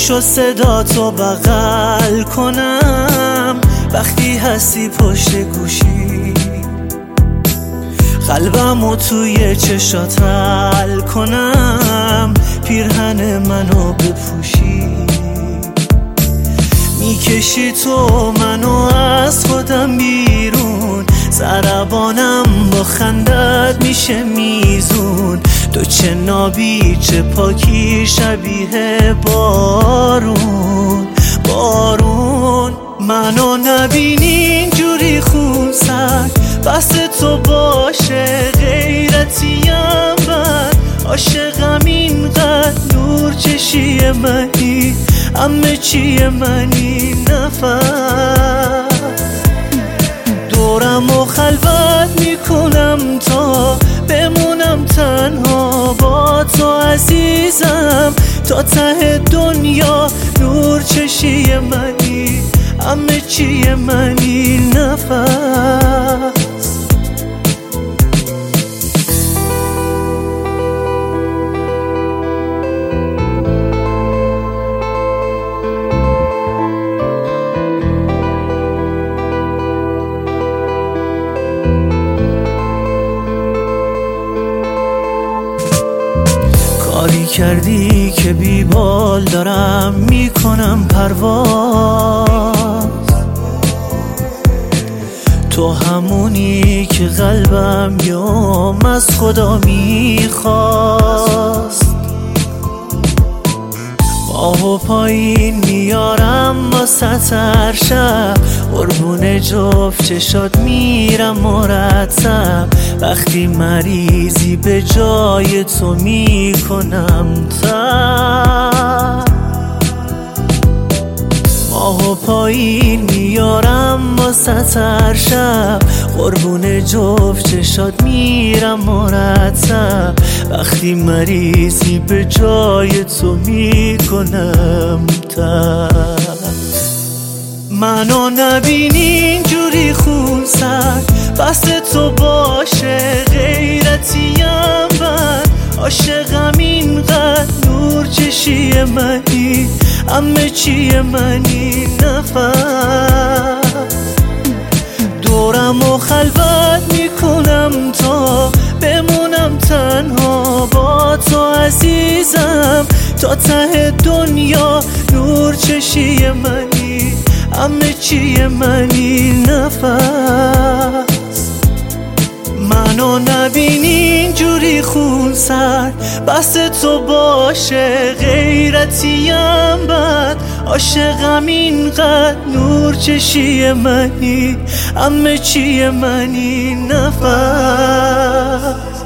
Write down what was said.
میشو صدا تو بغل کنم وقتی هستی پشت گوشی، قلبمو توی چشات حل کنم پیرهن منو بپوشی. میکشی تو منو از خودم بیرون، ضربانم با خندت میشه میزون. تو چه نابی چه پاکی شبیه بارون بارون. منو نبینی اینجوری خونسرد، بس تو باشه غیرتیم بد. عاشقم اینقدر نور چشی منی، همه چی منی نفس. دورم و خلوت میکنم تا بمونم تنها با تو عزیزم. تا ته دنیا نور چشی منی، همه چی منی نفس. کاری کردی که بی بال دارم میکنم پرواز. تو همونی که قلبم یوم از خدا میخواست. ماهو پایین میارم واسه هر شب، قربون جفت چشات میرم مرتب. وقتی مریضی به جای تو میکنم تب. ماهو پایین میارم واسه هر شب، قربون جفت چشات میرم مرتب. وقتی مریضی به جای تو میکنم تب. منو نبینی اینجوری خونسرد، بس تو باشه غیرتیم بد. عاشقم اینقدر نور چشی منی، همه چی منی نفس. دورم و خلوت میکنم تا بمونم تنها با تو عزیزم. تا ته دنیا نور چشی منی، همه چی منی نفس. منو نبینی اینجوری خونسرد، بس تو باشه غیرتیم بد. عاشقم اینقدر نور چشی منی، همه چی منی نفس.